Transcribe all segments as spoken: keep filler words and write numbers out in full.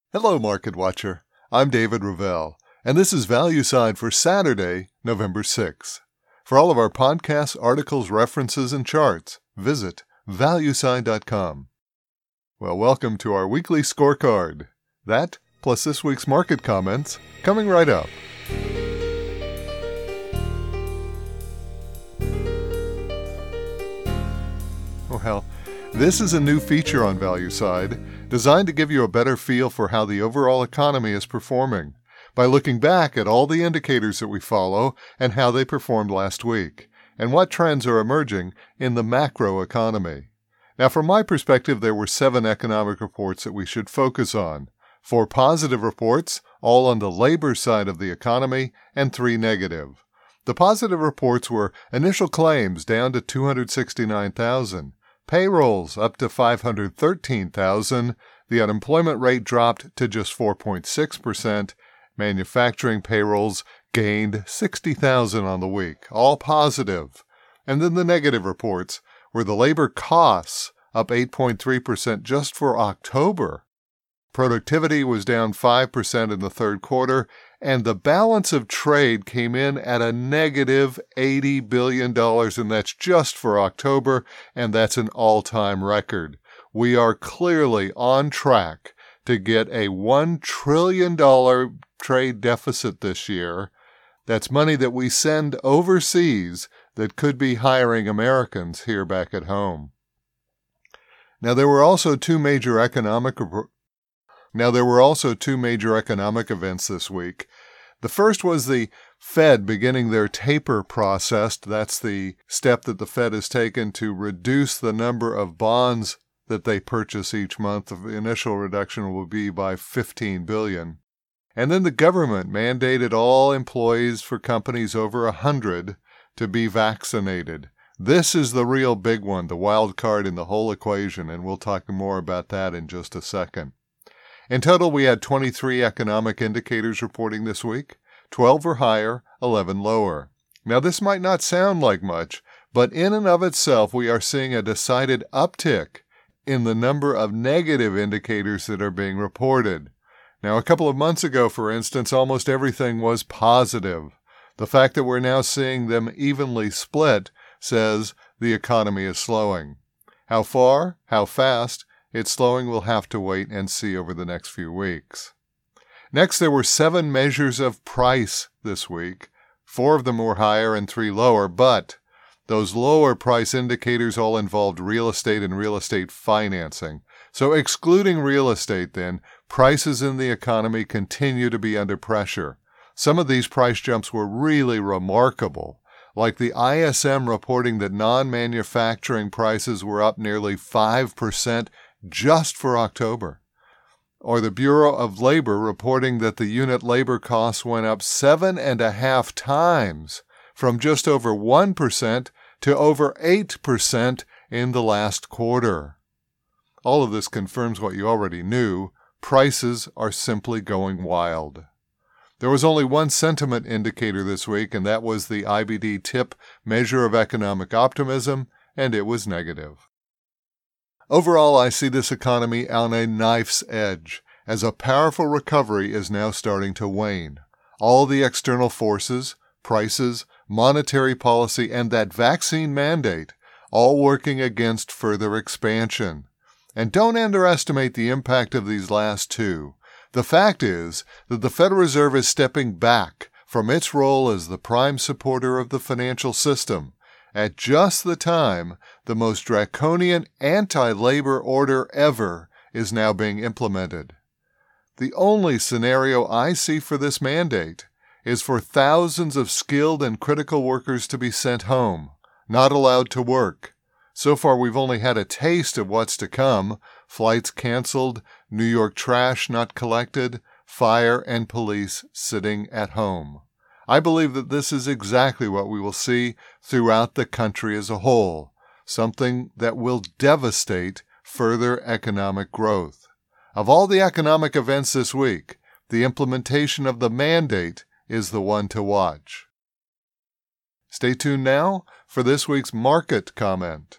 Hello, Market Watcher. I'm David Ravel, and this is ValueSide for Saturday, November sixth. For all of our podcasts, articles, references, and charts, visit valueside dot com. Well, welcome to our weekly scorecard. That, plus this week's market comments, coming right up. Well, this is a new feature on ValueSide, designed to give you a better feel for how the overall economy is performing, by looking back at all the indicators that we follow and how they performed last week, and what trends are emerging in the macro economy. Now, from my perspective, there were seven economic reports that we should focus on. Four positive reports, all on the labor side of the economy, and three negative. The positive reports were initial claims down to two hundred sixty-nine thousand, payrolls up to five hundred thirteen thousand, the unemployment rate dropped to just four point six percent, manufacturing payrolls gained sixty thousand on the week, all positive. And then the negative reports were the labor costs up eight point three percent just for October. Productivity was down five percent in the third quarter, and the balance of trade came in at a negative eighty billion dollars, and that's just for October, and that's an all-time record. We are clearly on track to get a one trillion dollars trade deficit this year. That's money that we send overseas that could be hiring Americans here back at home. Now, there were also two major economic Now, there were also two major economic events this week. The first was the Fed beginning their taper process. That's the step that the Fed has taken to reduce the number of bonds that they purchase each month. The initial reduction will be by fifteen billion dollars. And then the government mandated all employees for companies over one hundred to be vaccinated. This is the real big one, the wild card in the whole equation, and we'll talk more about that in just a second. In total, we had twenty-three economic indicators reporting this week. twelve were higher, eleven lower. Now, this might not sound like much, but in and of itself, we are seeing a decided uptick in the number of negative indicators that are being reported. Now, a couple of months ago, for instance, almost everything was positive. The fact that we're now seeing them evenly split says the economy is slowing. How far? How fast? It's slowing. We'll have to wait and see over the next few weeks. Next, there were seven measures of price this week. Four of them were higher and three lower, but those lower price indicators all involved real estate and real estate financing. So excluding real estate, then, prices in the economy continue to be under pressure. Some of these price jumps were really remarkable, like the I S M reporting that non-manufacturing prices were up nearly five percent just for October, or the Bureau of Labor reporting that the unit labor costs went up seven and a half times from just over one percent to over eight percent in the last quarter. All of this confirms what you already knew. Prices are simply going wild. There was only one sentiment indicator this week, and that was the I B D TIP measure of economic optimism, and it was negative. Overall, I see this economy on a knife's edge, as a powerful recovery is now starting to wane. All the external forces, prices, monetary policy, and that vaccine mandate, all working against further expansion. And don't underestimate the impact of these last two. The fact is that the Federal Reserve is stepping back from its role as the prime supporter of the financial system at just the time the most draconian anti-labor order ever is now being implemented. The only scenario I see for this mandate is for thousands of skilled and critical workers to be sent home, not allowed to work. So far, we've only had a taste of what's to come: flights canceled, New York trash not collected, fire and police sitting at home. I believe that this is exactly what we will see throughout the country as a whole, something that will devastate further economic growth. Of all the economic events this week, the implementation of the mandate is the one to watch. Stay tuned now for this week's market comment.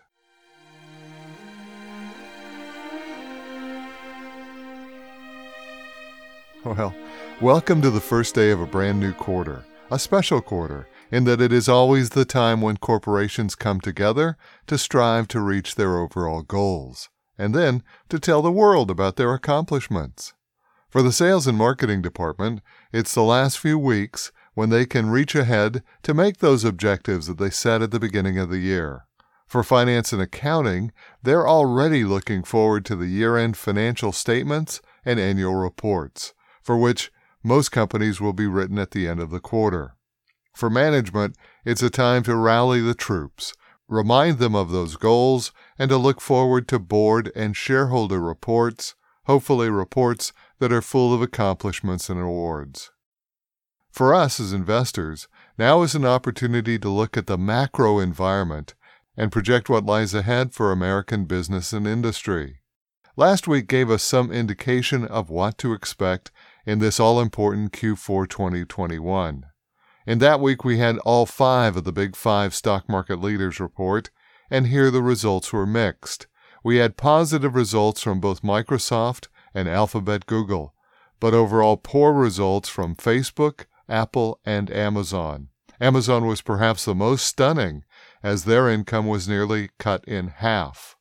Well, welcome to the first day of a brand new quarter, a special quarter, in that it is always the time when corporations come together to strive to reach their overall goals, and then to tell the world about their accomplishments. For the sales and marketing department, it's the last few weeks when they can reach ahead to make those objectives that they set at the beginning of the year. For finance and accounting, they're already looking forward to the year-end financial statements and annual reports, for which most companies will be written at the end of the quarter. For management, it's a time to rally the troops, remind them of those goals, and to look forward to board and shareholder reports, hopefully reports that are full of accomplishments and awards. For us as investors, now is an opportunity to look at the macro environment and project what lies ahead for American business and industry. Last week gave us some indication of what to expect in this all-important Q four twenty twenty-one. In that week, we had all five of the big five stock market leaders report, and here the results were mixed. We had positive results from both Microsoft and Alphabet Google, but overall poor results from Facebook, Apple, and Amazon. Amazon was perhaps the most stunning, as their income was nearly cut in half.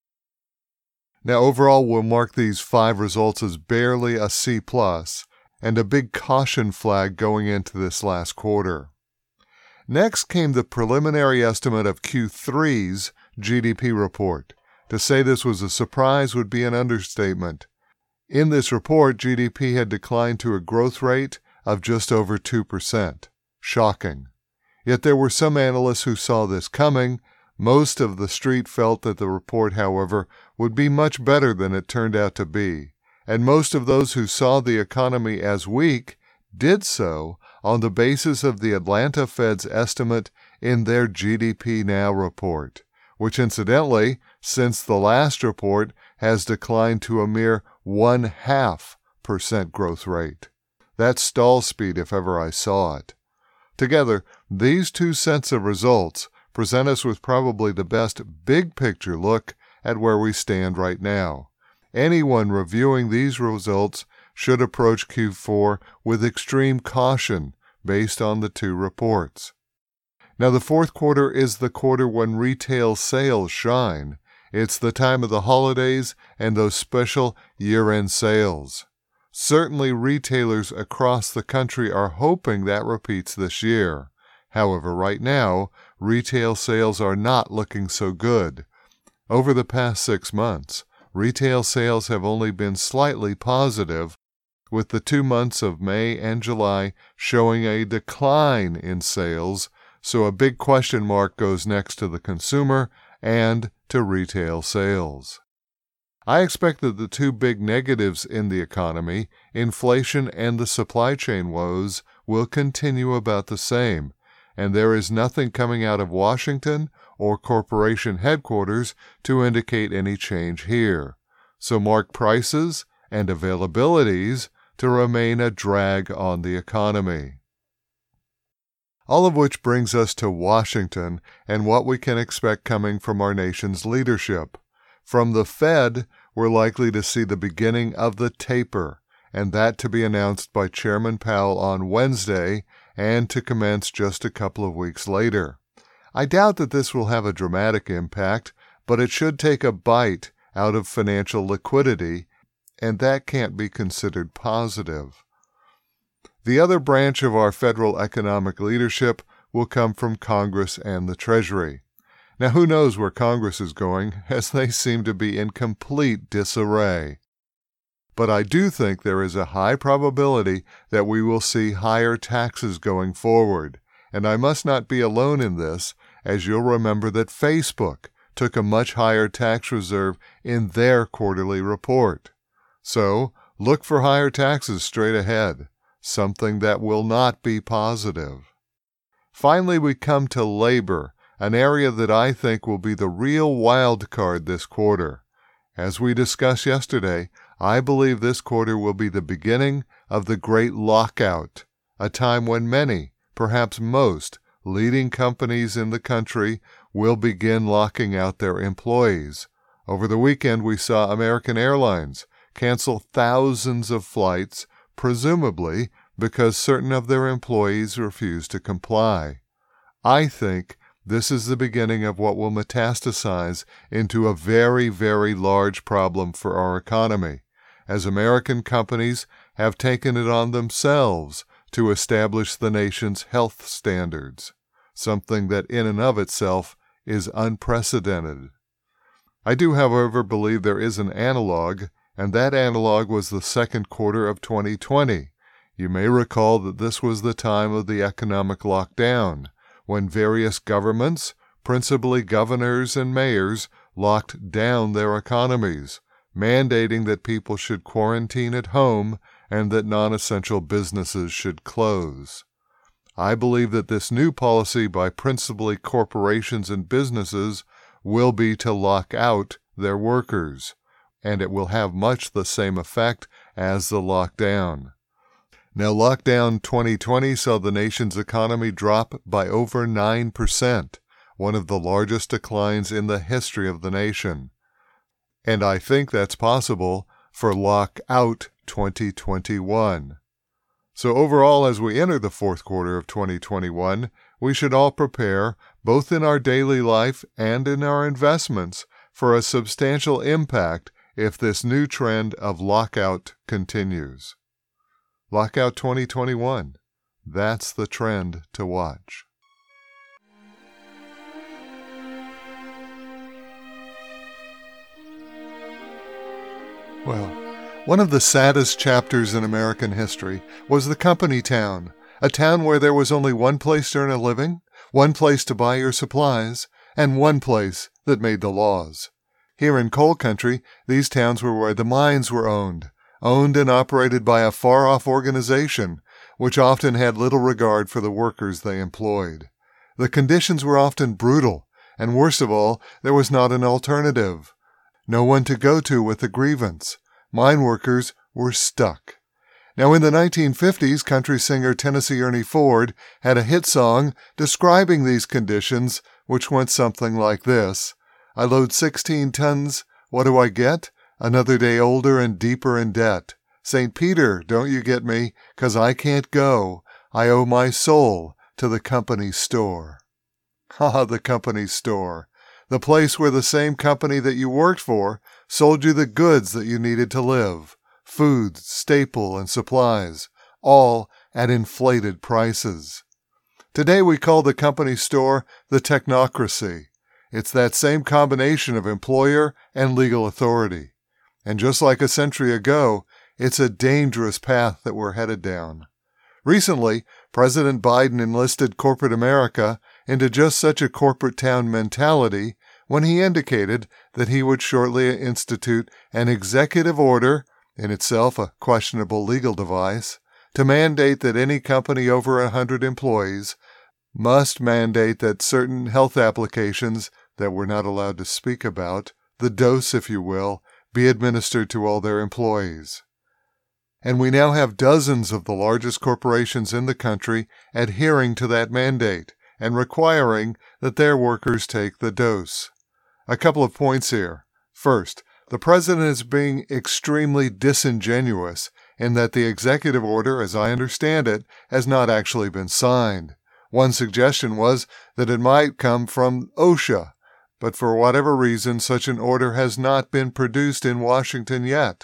Now, overall, we'll mark these five results as barely a C plus, and a big caution flag going into this last quarter. Next came the preliminary estimate of Q three's G D P report. To say this was a surprise would be an understatement. In this report, G D P had declined to a growth rate of just over two percent. Shocking. Yet there were some analysts who saw this coming. Most of the street felt that the report, however, would be much better than it turned out to be, and most of those who saw the economy as weak did so on the basis of the Atlanta Fed's estimate in their G D P Now report, which incidentally, since the last report, has declined to a mere one-half percent growth rate. That's stall speed if ever I saw it. Together, these two sets of results present us with probably the best big-picture look at where we stand right now. Anyone reviewing these results should approach Q four with extreme caution based on the two reports. Now, the fourth quarter is the quarter when retail sales shine. It's the time of the holidays and those special year-end sales. Certainly, retailers across the country are hoping that repeats this year. However, right now, retail sales are not looking so good. Over the past six months, retail sales have only been slightly positive, with the two months of May and July showing a decline in sales, so a big question mark goes next to the consumer and to retail sales. I expect that the two big negatives in the economy, inflation and the supply chain woes, will continue about the same, and there is nothing coming out of Washington or corporation headquarters to indicate any change here. So mark prices and availabilities to remain a drag on the economy. All of which brings us to Washington and what we can expect coming from our nation's leadership. From the Fed, we're likely to see the beginning of the taper, and that to be announced by Chairman Powell on Wednesday and to commence just a couple of weeks later. I doubt that this will have a dramatic impact, but it should take a bite out of financial liquidity, and that can't be considered positive. The other branch of our federal economic leadership will come from Congress and the Treasury. Now, who knows where Congress is going, as they seem to be in complete disarray. But I do think there is a high probability that we will see higher taxes going forward, and I must not be alone in this, as you'll remember that Facebook took a much higher tax reserve in their quarterly report. So, look for higher taxes straight ahead, something that will not be positive. Finally, we come to labor, an area that I think will be the real wild card this quarter. As we discussed yesterday, I believe this quarter will be the beginning of the great lockout, a time when many, perhaps most, leading companies in the country will begin locking out their employees. Over the weekend, we saw American Airlines cancel thousands of flights, presumably because certain of their employees refused to comply. I think this is the beginning of what will metastasize into a very, very large problem for our economy, as American companies have taken it on themselves to establish the nation's health standards, something that in and of itself is unprecedented. I do, however, believe there is an analog, and that analog was the second quarter of twenty twenty. You may recall that this was the time of the economic lockdown, when various governments, principally governors and mayors, locked down their economies, mandating that people should quarantine at home and that non-essential businesses should close. I believe that this new policy by principally corporations and businesses will be to lock out their workers, and it will have much the same effect as the lockdown. Now, Lockdown twenty twenty saw the nation's economy drop by over nine percent, one of the largest declines in the history of the nation. And I think that's possible for Lockout twenty twenty-one. So overall, as we enter the fourth quarter of twenty twenty-one, we should all prepare, both in our daily life and in our investments, for a substantial impact if this new trend of lockout continues. Lockout twenty twenty-one. That's the trend to watch. Well, one of the saddest chapters in American history was the company town, a town where there was only one place to earn a living, one place to buy your supplies, and one place that made the laws. Here in coal country, these towns were where the mines were owned, owned and operated by a far-off organization, which often had little regard for the workers they employed. The conditions were often brutal, and worst of all, there was not an alternative. No one to go to with a grievance. Mine workers were stuck. Now, in the nineteen fifties, country singer Tennessee Ernie Ford had a hit song describing these conditions, which went something like this. I load sixteen tons, what do I get? Another day older and deeper in debt. Saint Peter, don't you get me, 'cause I can't go. I owe my soul to the company store. Ha, the company store. The place where the same company that you worked for sold you the goods that you needed to live. Food, staple, and supplies, all at inflated prices. Today we call the company store the technocracy. It's that same combination of employer and legal authority. And just like a century ago, it's a dangerous path that we're headed down. Recently, President Biden enlisted corporate America into just such a corporate town mentality when he indicated that he would shortly institute an executive order, in itself a questionable legal device, to mandate that any company over one hundred employees must mandate that certain health applications that we're not allowed to speak about, the dose, if you will, be administered to all their employees. And we now have dozens of the largest corporations in the country adhering to that mandate and requiring that their workers take the dose. A couple of points here. First, the president is being extremely disingenuous in that the executive order, as I understand it, has not actually been signed. One suggestion was that it might come from OSHA, but for whatever reason, such an order has not been produced in Washington yet.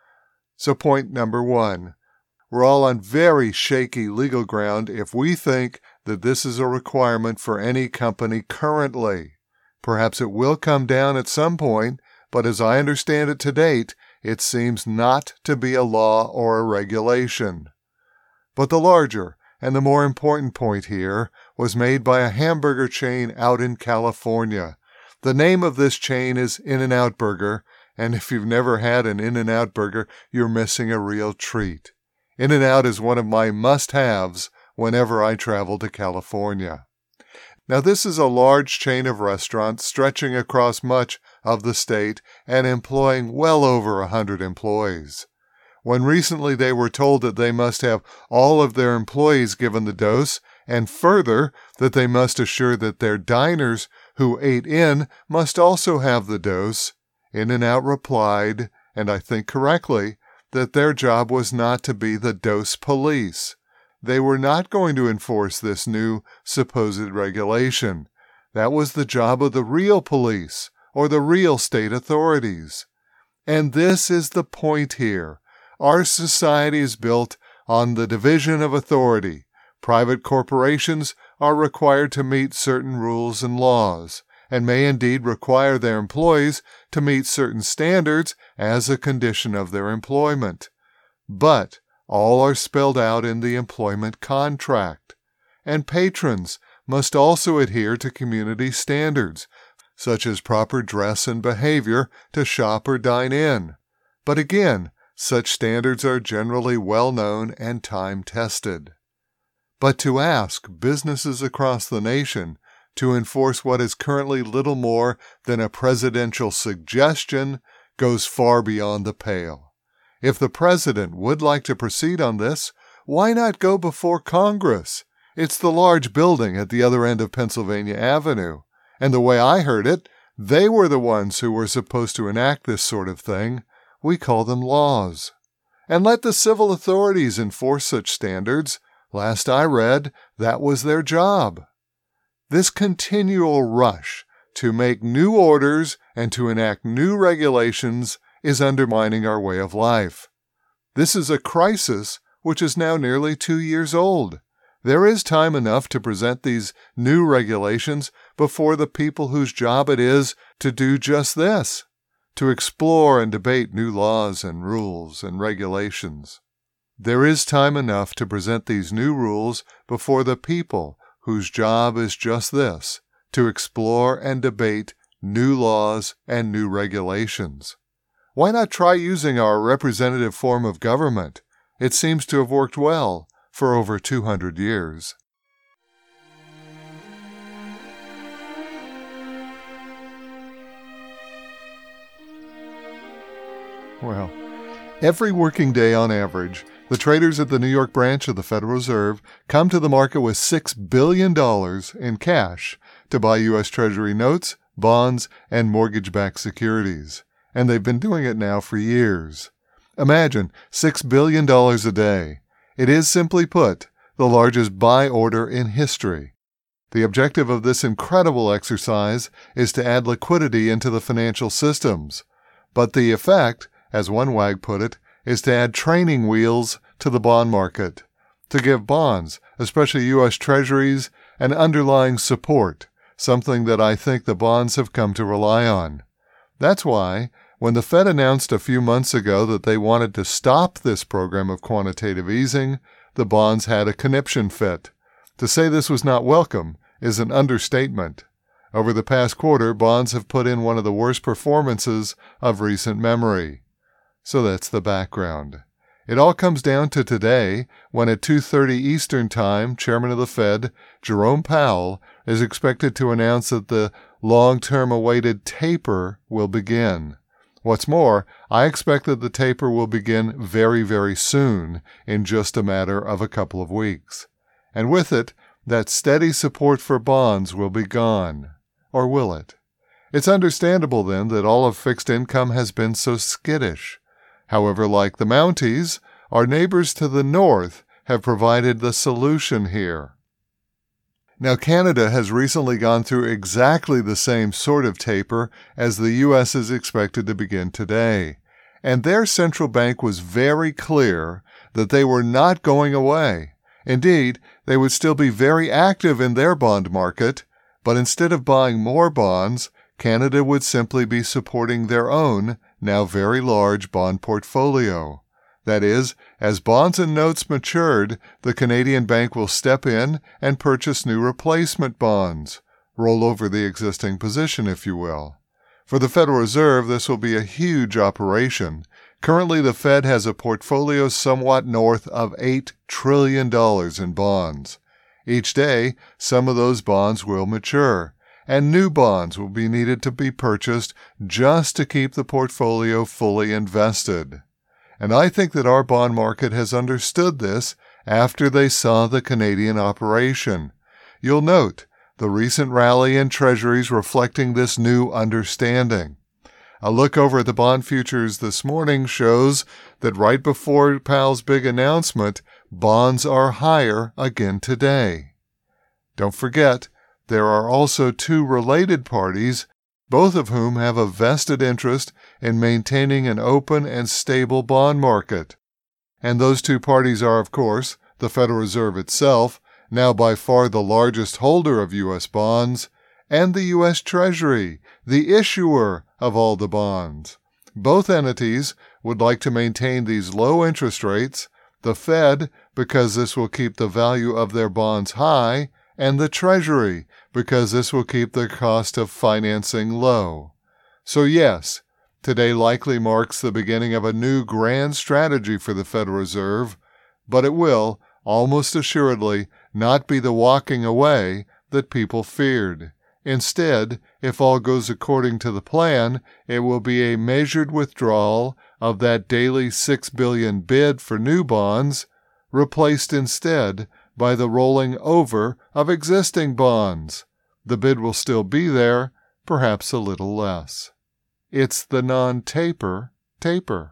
So point number one, we're all on very shaky legal ground if we think that this is a requirement for any company currently. Perhaps it will come down at some point, but as I understand it to date, it seems not to be a law or a regulation. But the larger and the more important point here was made by a hamburger chain out in California. The name of this chain is In-N-Out Burger, and if you've never had an In-N-Out Burger, you're missing a real treat. In-N-Out is one of my must-haves whenever I travel to California. Now, this is a large chain of restaurants stretching across much of the state and employing well over a hundred employees. When recently they were told that they must have all of their employees given the dose, and further, that they must assure that their diners who ate in must also have the dose, In-N-Out replied, and I think correctly, that their job was not to be the dose police. They were not going to enforce this new supposed regulation. That was the job of the real police or the real state authorities. And this is the point here. Our society is built on the division of authority. Private corporations are required to meet certain rules and laws, and may indeed require their employees to meet certain standards as a condition of their employment. But all are spelled out in the employment contract. And patrons must also adhere to community standards, such as proper dress and behavior to shop or dine in. But again, such standards are generally well known and time-tested. But to ask businesses across the nation to enforce what is currently little more than a presidential suggestion goes far beyond the pale. If the president would like to proceed on this, why not go before Congress? It's the large building at the other end of Pennsylvania Avenue. And the way I heard it, they were the ones who were supposed to enact this sort of thing. We call them laws. And let the civil authorities enforce such standards. Last I read, that was their job. This continual rush to make new orders and to enact new regulations is undermining our way of life. This is a crisis which is now nearly two years old. There is time enough to present these new regulations before the people whose job it is to do just this, to explore and debate new laws and rules and regulations. There is time enough to present these new rules before the people whose job is just this, to explore and debate new laws and new regulations. Why not try using our representative form of government? It seems to have worked well for over two hundred years. Well, every working day on average, the traders at the New York branch of the Federal Reserve come to the market with six billion dollars in cash to buy U S Treasury notes, bonds, and mortgage-backed securities. And they've been doing it now for years. Imagine six billion dollars a day. It is, simply put, the largest buy order in history. The objective of this incredible exercise is to add liquidity into the financial systems. But the effect, as one wag put it, is to add training wheels to the bond market, to give bonds, especially U S Treasuries, an underlying support, something that I think the bonds have come to rely on. That's why, when the Fed announced a few months ago that they wanted to stop this program of quantitative easing, the bonds had a conniption fit. To say this was not welcome is an understatement. Over the past quarter, bonds have put in one of the worst performances of recent memory. So that's the background. It all comes down to today, when at two thirty Eastern Time, Chairman of the Fed, Jerome Powell, is expected to announce that the long-term awaited taper will begin. What's more, I expect that the taper will begin very, very soon, in just a matter of a couple of weeks. And with it, that steady support for bonds will be gone. Or will it? It's understandable, then, that all of fixed income has been so skittish. However, like the Mounties, our neighbors to the north have provided the solution here. Now, Canada has recently gone through exactly the same sort of taper as the U S is expected to begin today, and their central bank was very clear that they were not going away. Indeed, they would still be very active in their bond market, but instead of buying more bonds, Canada would simply be supporting their own, now very large bond portfolio. That is, as bonds and notes matured, the Canadian bank will step in and purchase new replacement bonds, roll over the existing position, if you will. For the Federal Reserve, this will be a huge operation. Currently, the Fed has a portfolio somewhat north of eight trillion dollars in bonds. Each day, some of those bonds will mature, and new bonds will be needed to be purchased just to keep the portfolio fully invested. And I think that our bond market has understood this after they saw the Canadian operation. You'll note the recent rally in treasuries reflecting this new understanding. A look over at the bond futures this morning shows that right before Powell's big announcement, bonds are higher again today. Don't forget, there are also two related parties, both of whom have a vested interest in maintaining an open and stable bond market. And those two parties are, of course, the Federal Reserve itself, now by far the largest holder of U S bonds, and the U S Treasury, the issuer of all the bonds. Both entities would like to maintain these low interest rates, the Fed because this will keep the value of their bonds high, and the Treasury because this will keep their cost of financing low. So yes, today likely marks the beginning of a new grand strategy for the Federal Reserve, but it will, almost assuredly, not be the walking away that people feared. Instead, if all goes according to the plan, it will be a measured withdrawal of that daily six billion dollars bid for new bonds, replaced instead by the rolling over of existing bonds. The bid will still be there, perhaps a little less. It's the non-taper taper.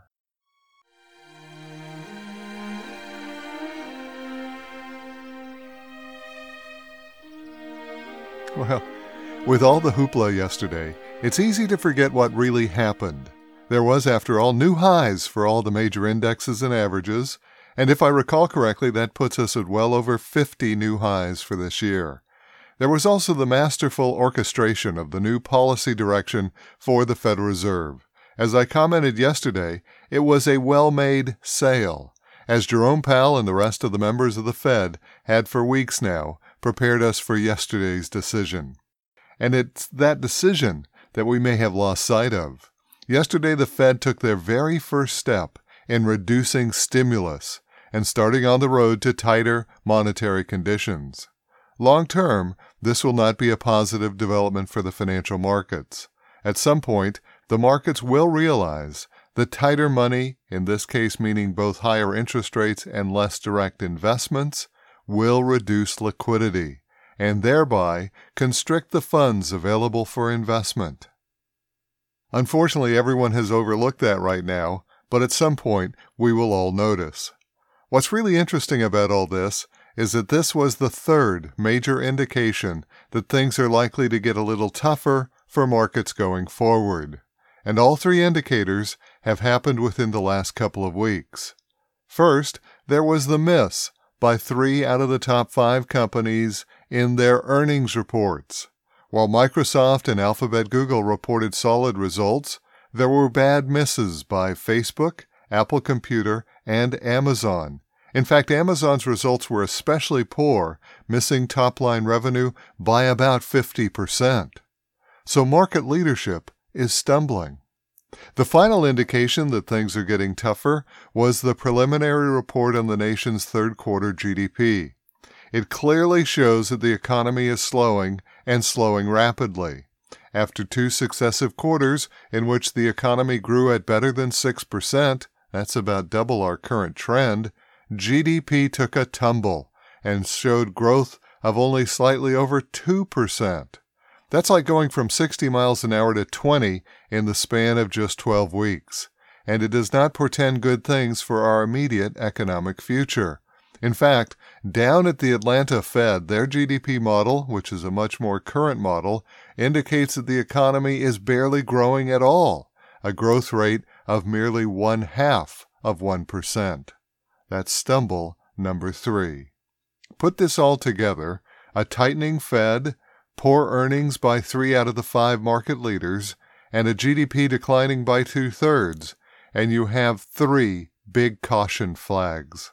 Well, with all the hoopla yesterday, it's easy to forget what really happened. There was, after all, new highs for all the major indexes and averages, and if I recall correctly, that puts us at well over fifty new highs for this year. There was also the masterful orchestration of the new policy direction for the Federal Reserve. As I commented yesterday, it was a well-made sale, as Jerome Powell and the rest of the members of the Fed had for weeks now prepared us for yesterday's decision. And it's that decision that we may have lost sight of. Yesterday, the Fed took their very first step in reducing stimulus and starting on the road to tighter monetary conditions. Long term, this will not be a positive development for the financial markets. At some point, the markets will realize that tighter money, in this case meaning both higher interest rates and less direct investments, will reduce liquidity and thereby constrict the funds available for investment. Unfortunately, everyone has overlooked that right now, but at some point we will all notice. What's really interesting about all this is that this was the third major indication that things are likely to get a little tougher for markets going forward. And all three indicators have happened within the last couple of weeks. First, there was the miss by three out of the top five companies in their earnings reports. While Microsoft and Alphabet Google reported solid results, there were bad misses by Facebook, Apple Computer, and Amazon. In fact, Amazon's results were especially poor, missing top-line revenue by about fifty percent. So market leadership is stumbling. The final indication that things are getting tougher was the preliminary report on the nation's third quarter G D P. It clearly shows that the economy is slowing, and slowing rapidly. After two successive quarters in which the economy grew at better than six percent, that's about double our current trend, G D P took a tumble and showed growth of only slightly over two percent. That's like going from sixty miles an hour to twenty in the span of just twelve weeks, and it does not portend good things for our immediate economic future. In fact, down at the Atlanta Fed, their G D P model, which is a much more current model, indicates that the economy is barely growing at all, a growth rate of merely one-half of one percent. That's stumble number three. Put this all together, a tightening Fed, poor earnings by three out of the five market leaders, and a G D P declining by two-thirds, and you have three big caution flags.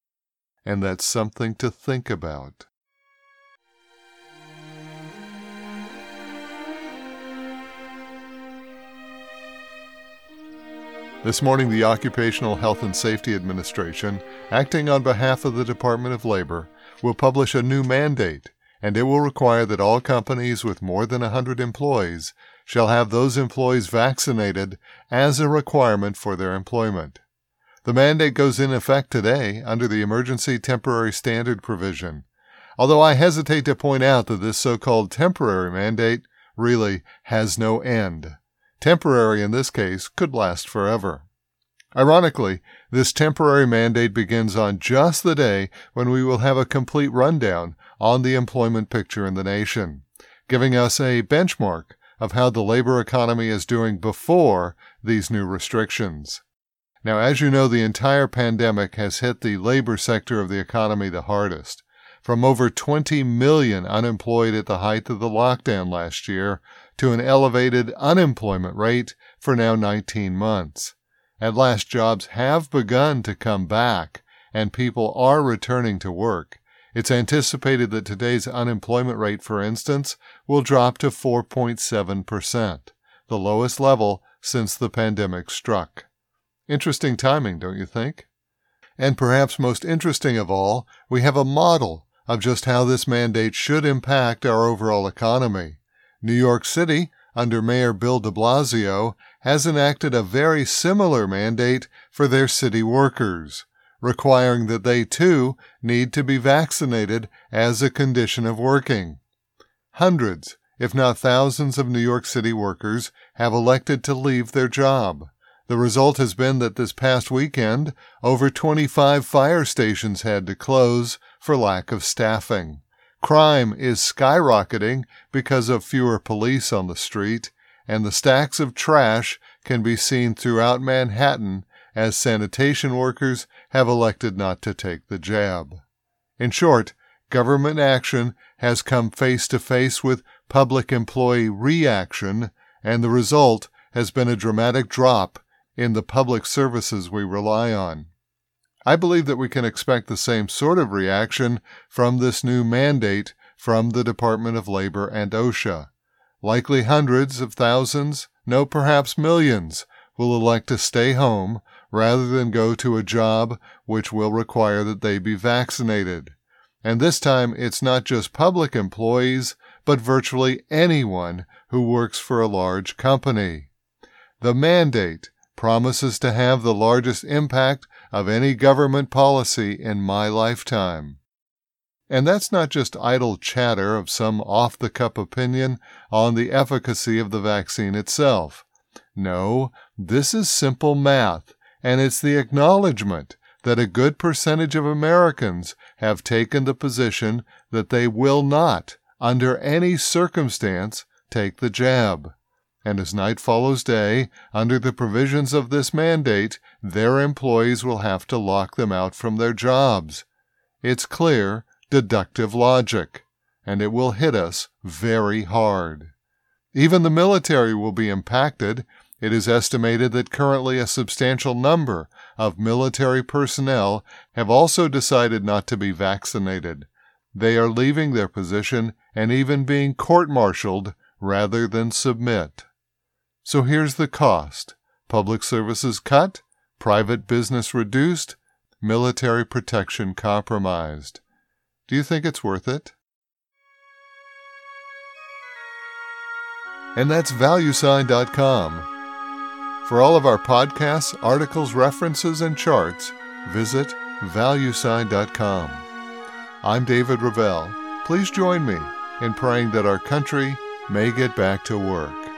And that's something to think about. This morning, the Occupational Health and Safety Administration, acting on behalf of the Department of Labor, will publish a new mandate, and it will require that all companies with more than one hundred employees shall have those employees vaccinated as a requirement for their employment. The mandate goes in effect today under the Emergency Temporary Standard provision, although I hesitate to point out that this so-called temporary mandate really has no end. Temporary in this case could last forever. Ironically, this temporary mandate begins on just the day when we will have a complete rundown on the employment picture in the nation, giving us a benchmark of how the labor economy is doing before these new restrictions. Now, as you know, the entire pandemic has hit the labor sector of the economy the hardest. From over twenty million unemployed at the height of the lockdown last year to an elevated unemployment rate for now nineteen months. At last, jobs have begun to come back, and people are returning to work. It's anticipated that today's unemployment rate, for instance, will drop to four point seven percent, the lowest level since the pandemic struck. Interesting timing, don't you think? And perhaps most interesting of all, we have a model of just how this mandate should impact our overall economy. New York City, under Mayor Bill de Blasio, has enacted a very similar mandate for their city workers, requiring that they too need to be vaccinated as a condition of working. Hundreds, if not thousands, of New York City workers have elected to leave their job. The result has been that this past weekend, over twenty-five fire stations had to close for lack of staffing. Crime is skyrocketing because of fewer police on the street, and the stacks of trash can be seen throughout Manhattan as sanitation workers have elected not to take the jab. In short, government action has come face to face with public employee reaction, and the result has been a dramatic drop in the public services we rely on. I believe that we can expect the same sort of reaction from this new mandate from the Department of Labor and OSHA. Likely hundreds of thousands, no, perhaps millions, will elect to stay home rather than go to a job which will require that they be vaccinated. And this time it's not just public employees, but virtually anyone who works for a large company. The mandate promises to have the largest impact of any government policy in my lifetime. And that's not just idle chatter of some off-the-cuff opinion on the efficacy of the vaccine itself. No, this is simple math, and it's the acknowledgement that a good percentage of Americans have taken the position that they will not, under any circumstance, take the jab. And as night follows day, under the provisions of this mandate, their employees will have to lock them out from their jobs. It's clear, deductive logic, and it will hit us very hard. Even the military will be impacted. It is estimated that currently a substantial number of military personnel have also decided not to be vaccinated. They are leaving their position and even being court-martialed rather than submit. So here's the cost. Public services cut, private business reduced, military protection compromised. Do you think it's worth it? And that's valuesign dot com. For all of our podcasts, articles, references, and charts, visit valuesign dot com. I'm David Ravel. Please join me in praying that our country may get back to work.